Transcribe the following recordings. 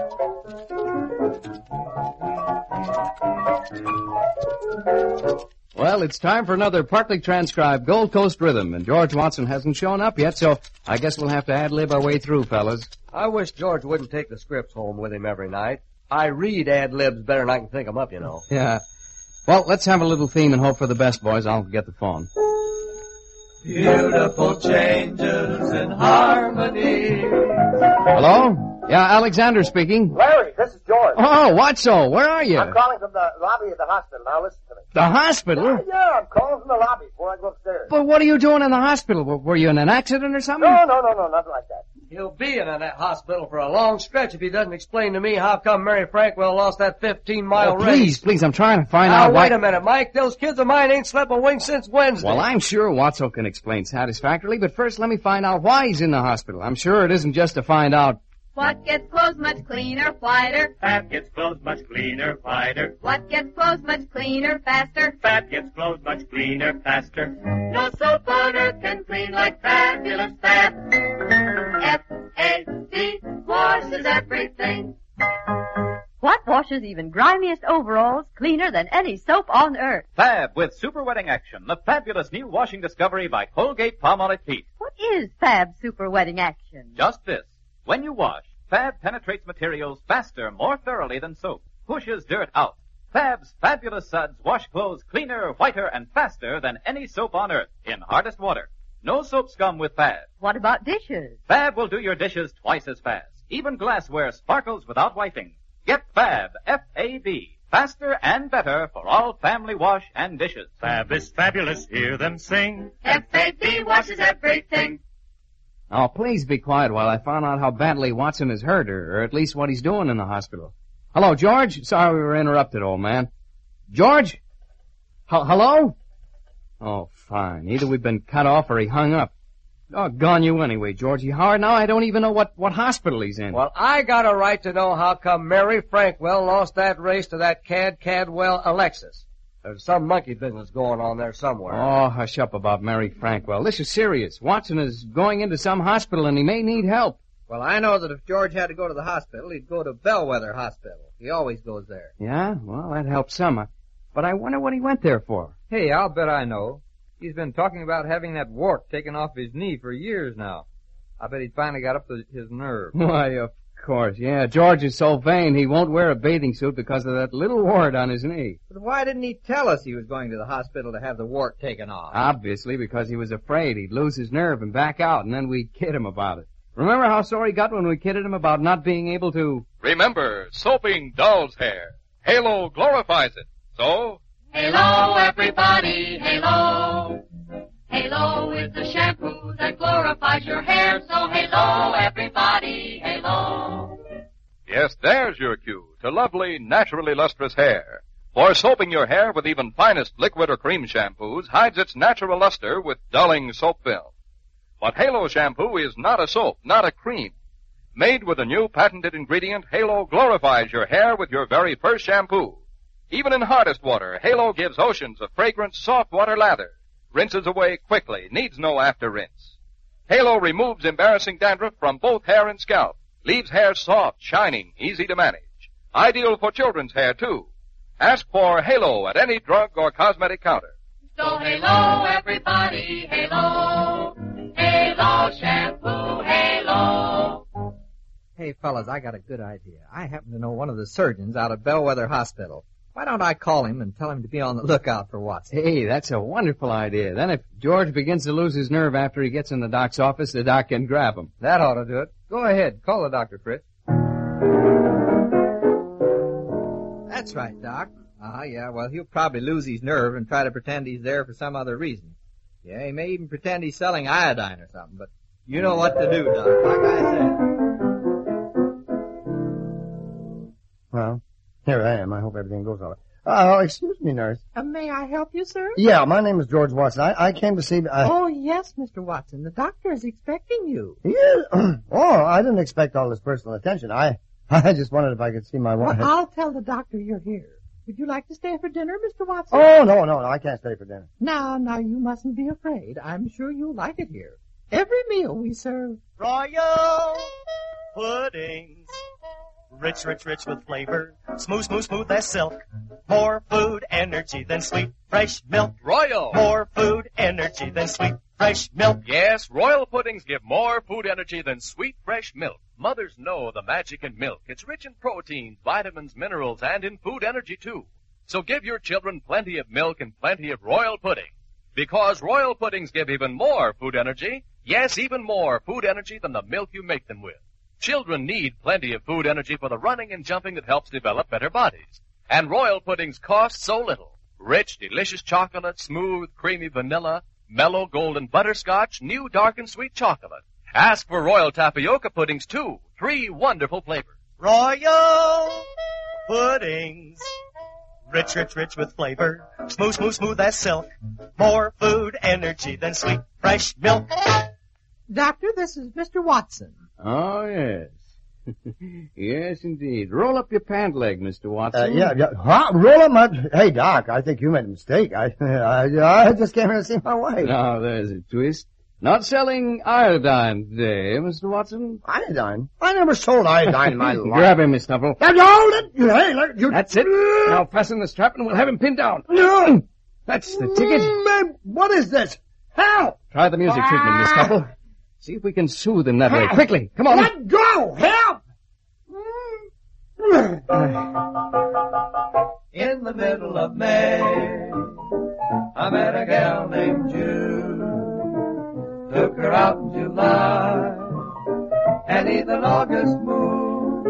Well, it's time for another partly transcribed Gold Coast Rhythm, and George Watson hasn't shown up yet, so I guess we'll have to ad-lib our way through, fellas. I wish George wouldn't take the scripts home with him every night. I read ad-libs better than I can think them up, you know. Yeah. Well, let's have a little theme and hope for the best, boys. I'll get the phone. Beautiful changes in harmony. Hello? Yeah, Alexander speaking. Larry, this is George. Oh, Watso, where are you? I'm calling from the lobby of the hospital. Now listen to me. The hospital? Yeah, I'm calling from the lobby before I go upstairs. But what are you doing in the hospital? Were you in an accident or something? No, nothing like that. He'll be in that hospital for a long stretch if he doesn't explain to me how come Mary Frankwell lost that 15-mile race. Please, I'm trying to find now, out why... wait a minute, Mike. Those kids of mine ain't slept a wink since Wednesday. Well, I'm sure Watso can explain satisfactorily, but first let me find out why he's in the hospital. I'm sure it isn't just to find out... What gets clothes much cleaner, whiter? Fat gets clothes much cleaner, whiter. What gets clothes much cleaner, faster? Fat gets clothes much cleaner, faster. No soap on earth can clean like Fabulous Fab. F-A-B washes everything. What washes even grimiest overalls cleaner than any soap on earth? Fab with super wetting action, the fabulous new washing discovery by Colgate-Palmolive Teeth. What is Fab super wetting action? Just this. When you wash, Fab penetrates materials faster, more thoroughly than soap, pushes dirt out. Fab's fabulous suds wash clothes cleaner, whiter, and faster than any soap on earth in hardest water. No soap scum with Fab. What about dishes? Fab will do your dishes twice as fast. Even glassware sparkles without wiping. Get Fab, F-A-B, faster and better for all family wash and dishes. Fab is fabulous, hear them sing. F-A-B washes everything. Oh, please be quiet while I find out how badly Watson is hurt, or at least what he's doing in the hospital. Hello, George? Sorry we were interrupted, old man. George? Hello? Oh, fine. Either we've been cut off or he hung up. Doggone you anyway, Georgie Howard. Now I don't even know what hospital he's in. Well, I got a right to know how come Mary Frankwell lost that race to that Cadwell Alexis. There's some monkey business going on there somewhere. Oh, hush up about Mary Frankwell. This is serious. Watson is going into some hospital and he may need help. Well, I know that if George had to go to the hospital, he'd go to Bellwether Hospital. He always goes there. Yeah? Well, that helps some. But I wonder what he went there for. Hey, I'll bet I know. He's been talking about having that wart taken off his knee for years now. I bet he's finally got up to his nerve. Why, of course. Yeah, George is so vain he won't wear a bathing suit because of that little wart on his knee. But why didn't he tell us he was going to the hospital to have the wart taken off? Obviously, because he was afraid he'd lose his nerve and back out, and then we'd kid him about it. Remember how sore he got when we kidded him about not being able to... Remember, soaping dulls hair. Halo glorifies it. So... Halo, everybody, Halo. Halo is the shampoo that glorifies your hair, so Halo, everybody, Halo. Yes, there's your cue to lovely, naturally lustrous hair. For soaping your hair with even finest liquid or cream shampoos hides its natural luster with dulling soap film. But Halo shampoo is not a soap, not a cream. Made with the new patented ingredient, Halo glorifies your hair with your very first shampoo. Even in hardest water, Halo gives oceans of fragrant, soft water lather. Rinses away quickly, needs no after rinse. Halo removes embarrassing dandruff from both hair and scalp. Leaves hair soft, shining, easy to manage. Ideal for children's hair, too. Ask for Halo at any drug or cosmetic counter. So Halo, everybody, Halo. Halo shampoo, Halo. Hey, fellas, I got a good idea. I happen to know one of the surgeons out of Bellwether Hospital. Why don't I call him and tell him to be on the lookout for Watson? Hey, that's a wonderful idea. Then if George begins to lose his nerve after he gets in the doc's office, the doc can grab him. That ought to do it. Go ahead. Call the doctor, Fritz. That's right, Doc. Yeah, well, he'll probably lose his nerve and try to pretend he's there for some other reason. Yeah, he may even pretend he's selling iodine or something, but you know what to do, Doc. Like I said. Well, here I am. I hope everything goes all right. Excuse me, nurse. May I help you, sir? Yeah, my name is George Watson. I came to see... Oh, yes, Mr. Watson. The doctor is expecting you. He is? Oh, I didn't expect all this personal attention. I just wondered if I could see my wife. Well, I'll tell the doctor you're here. Would you like to stay for dinner, Mr. Watson? Oh, no, I can't stay for dinner. Now, you mustn't be afraid. I'm sure you'll like it here. Every meal we serve. Royal puddings, Rich, rich, rich with flavor. Smooth, smooth, smooth as silk. More food energy than sweet, fresh milk. Royal. More food energy than sweet, fresh milk. Yes, Royal puddings give more food energy than sweet, fresh milk. Mothers know the magic in milk. It's rich in proteins, vitamins, minerals, and in food energy, too. So give your children plenty of milk and plenty of Royal pudding. Because Royal puddings give even more food energy. Yes, even more food energy than the milk you make them with. Children need plenty of food energy for the running and jumping that helps develop better bodies. And Royal puddings cost so little. Rich, delicious chocolate, smooth, creamy vanilla, mellow golden butterscotch, new dark and sweet chocolate. Ask for Royal tapioca puddings, too. 3 wonderful flavors. Royal puddings. Rich, rich, rich with flavor. Smooth, smooth, smooth as silk. More food energy than sweet, fresh milk. Doctor, this is Mr. Watson. Oh, yes. Yes, indeed. Roll up your pant leg, Mr. Watson. Yeah. Huh? Roll up my... Hey, Doc, I think you made a mistake. I just came here to see my wife. Now, there's a twist. Not selling iodine today, Mr. Watson? Iodine? I never sold iodine in my life. Grab him, Miss Tuftle. Hold it! Hey, look, you... That's it. Now fasten the strap and we'll have him pinned down. No! That's the ticket. What is this? Help! Try the music treatment, Miss Tuftle. See if we can soothe him that way. Quickly, come on. Let go! Help! In the middle of May, I met a gal named June. Took her out in July, and even August moved.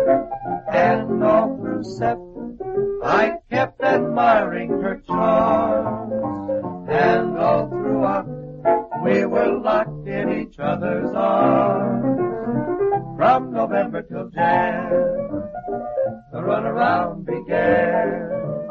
And all through September, I kept admiring her charms. And all through October, we were locked in each other's arms. From November till Jan, the runaround began.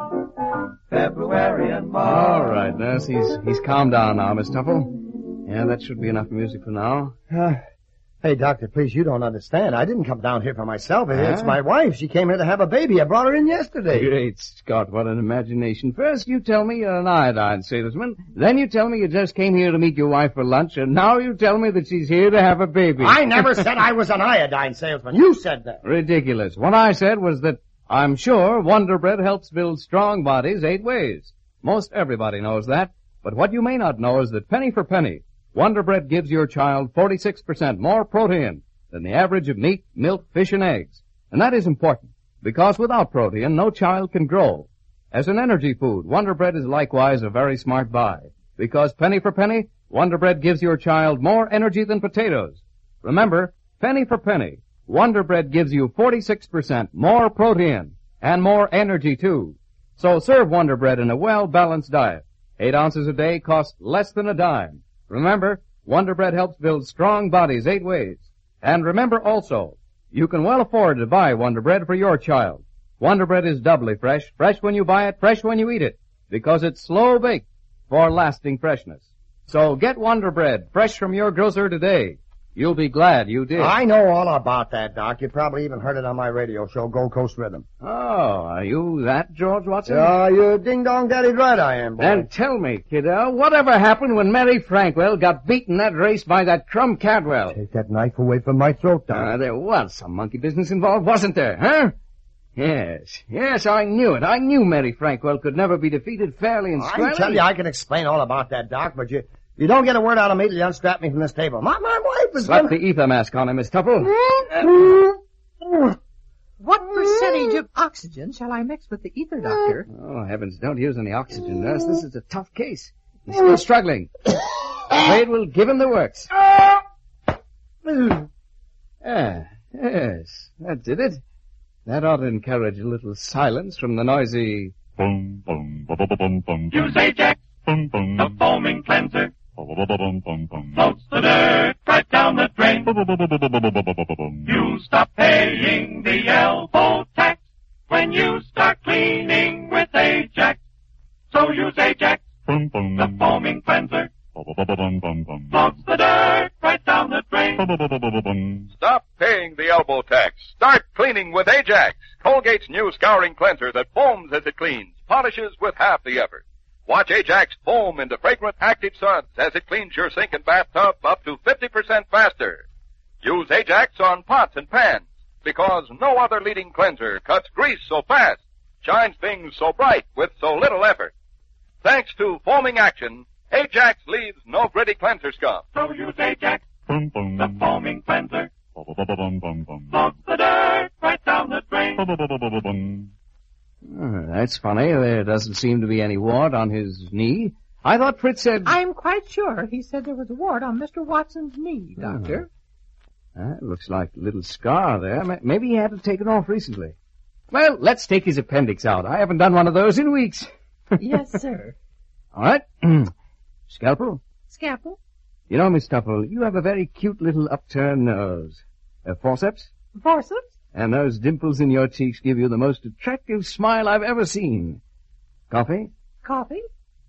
February and March. All right, nurse, he's calmed down now, Miss Tuftle. Yeah, that should be enough music for now. Hey, doctor, please, you don't understand. I didn't come down here for myself. It's my wife. She came here to have a baby. I brought her in yesterday. Great Scott, what an imagination. First you tell me you're an iodine salesman, then you tell me you just came here to meet your wife for lunch, and now you tell me that she's here to have a baby. I never said I was an iodine salesman. You said that. Ridiculous. What I said was that I'm sure Wonder Bread helps build strong bodies 8 ways. Most everybody knows that, but what you may not know is that penny for penny, Wonder Bread gives your child 46% more protein than the average of meat, milk, fish, and eggs. And that is important, because without protein, no child can grow. As an energy food, Wonder Bread is likewise a very smart buy, because penny for penny, Wonder Bread gives your child more energy than potatoes. Remember, penny for penny, Wonder Bread gives you 46% more protein and more energy, too. So serve Wonder Bread in a well-balanced diet. 8 ounces a day cost less than a dime. Remember, Wonder Bread helps build strong bodies 8 ways. And remember also, you can well afford to buy Wonder Bread for your child. Wonder Bread is doubly fresh, fresh when you buy it, fresh when you eat it, because it's slow baked for lasting freshness. So get Wonder Bread, fresh from your grocer today. You'll be glad you did. I know all about that, Doc. You probably even heard it on my radio show, Gold Coast Rhythm. Oh, are you that, George Watson? You ding-dong daddy right I am, boy. And tell me, kiddo, whatever happened when Mary Frankwell got beaten that race by that Crumb Cadwell? Take that knife away from my throat, Doc. There was some monkey business involved, wasn't there, huh? Yes, I knew it. I knew Mary Frankwell could never be defeated fairly and squarely. I tell you, I can explain all about that, Doc, but you don't get a word out of me till you unstrap me from this table. My wife is... Slap the ether mask on him, Miss Tuftle. What percentage of oxygen shall I mix with the ether, Doctor? Oh, heavens, don't use any oxygen, nurse. This is a tough case. He's still struggling. Afraid we'll give him the works. Yes, that did it. That ought to encourage a little silence from the noisy... Use Ajax, the foaming cleanser. Floats the dirt right down the drain. You stop paying the elbow tax when you start cleaning with Ajax. So use Ajax, the foaming cleanser. Floats the dirt right down the drain. Stop paying the elbow tax. Start cleaning with Ajax, Colgate's new scouring cleanser that foams as it cleans, polishes with half the effort. Watch Ajax foam into fragrant active suds as it cleans your sink and bathtub up to 50% faster. Use Ajax on pots and pans. because no other leading cleanser cuts grease so fast, shines things so bright with so little effort. Thanks to foaming action, Ajax leaves no gritty cleanser scum. So use Ajax, the foaming cleanser. Floats the dirt right down the drain. That's funny. There doesn't seem to be any wart on his knee. I thought Fritz said... I'm quite sure he said there was a wart on Mr. Watson's knee, Doctor. That looks like a little scar there. Maybe he had it taken off recently. Well, let's take his appendix out. I haven't done one of those in weeks. Yes, sir. All right. Scalpel? Scalpel? You know, Miss Tupple, you have a very cute little upturned nose. Forceps? Forceps? And those dimples in your cheeks give you the most attractive smile I've ever seen. Coffee? Coffee?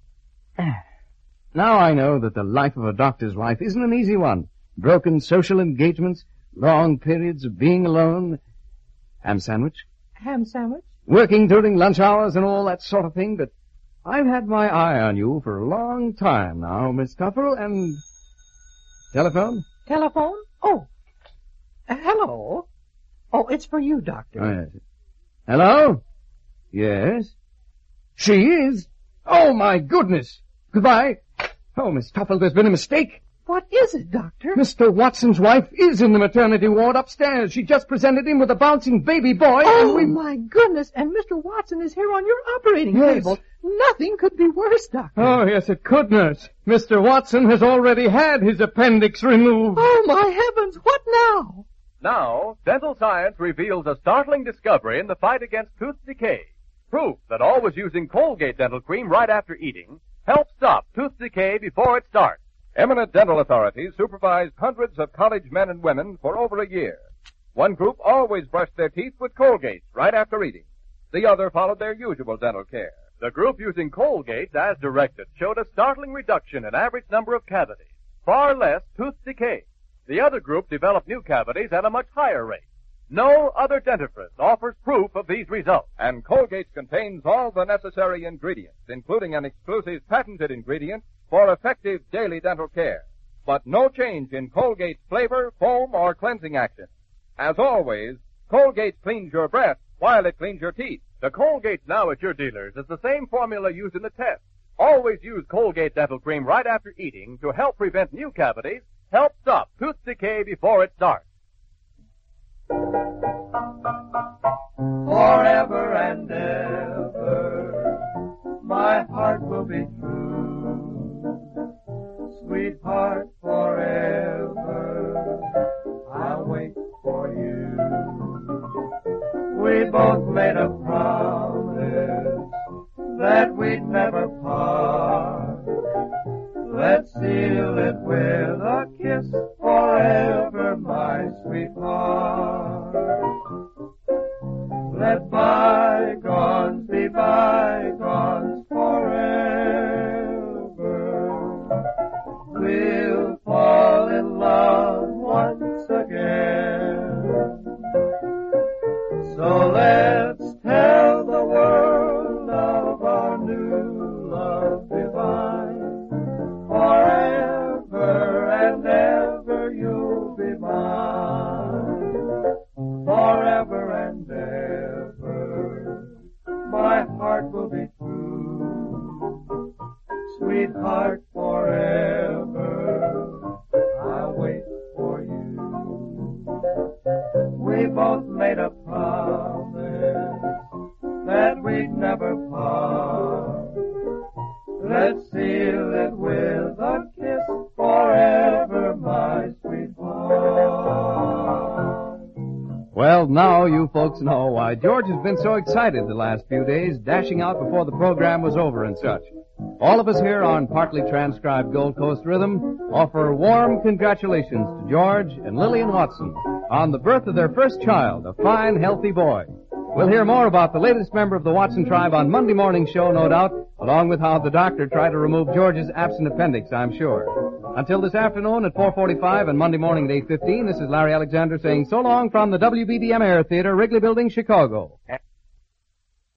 Now I know that the life of a doctor's life isn't an easy one. Broken social engagements, long periods of being alone. Ham sandwich? Ham sandwich? Working during lunch hours and all that sort of thing, but I've had my eye on you for a long time now, Miss Tupple, and... Telephone? Telephone? Oh. Hello. Oh, it's for you, Doctor. Oh, yes. Hello? Yes? She is? Oh, my goodness! Goodbye. Oh, Miss Tupple, there's been a mistake. What is it, Doctor? Mr. Watson's wife is in the maternity ward upstairs. She just presented him with a bouncing baby boy. Oh, my goodness. And Mr. Watson is here on your operating table. Nothing could be worse, Doctor. Oh, yes, it could, nurse. Mr. Watson has already had his appendix removed. Oh, my heavens. What now? Now, dental science reveals a startling discovery in the fight against tooth decay. Proof that always using Colgate dental cream right after eating helps stop tooth decay before it starts. Eminent dental authorities supervised hundreds of college men and women for over a year. One group always brushed their teeth with Colgate right after eating. The other followed their usual dental care. The group using Colgate as directed showed a startling reduction in average number of cavities, far less tooth decay. The other group developed new cavities at a much higher rate. No other dentifrice offers proof of these results. And Colgate contains all the necessary ingredients, including an exclusive patented ingredient for effective daily dental care. But no change in Colgate's flavor, foam, or cleansing action. As always, Colgate cleans your breath while it cleans your teeth. The Colgate now at your dealers is the same formula used in the test. Always use Colgate dental cream right after eating to help prevent new cavities, help stop tooth decay before it starts. Forever and ever, my heart will be true. Sweetheart, forever, I'll wait for you. We both made a promise that we'd never part. Let's seal it with a kiss forever, my sweetheart. Let bygones be bygones forever. We'll fall in love once again. So let's tell the world of our new love divine. Forever and ever you'll be mine. Forever and ever, my heart will be true. Sweetheart, forever, I'll wait for you. We both made a promise that we'd never part. Let's seal it with a kiss forever, my sweetheart. Well, now you folks know why George has been so excited the last few days, dashing out before the program was over and such. All of us here on Partly Transcribed Gold Coast Rhythm offer warm congratulations to George and Lillian Watson on the birth of their first child, a fine, healthy boy. We'll hear more about the latest member of the Watson tribe on Monday morning's show, no doubt, along with how the doctor tried to remove George's absent appendix, I'm sure. Until this afternoon at 4:45 and Monday morning at 8:15, this is Larry Alexander saying so long from the WBDM Air Theater, Wrigley Building, Chicago.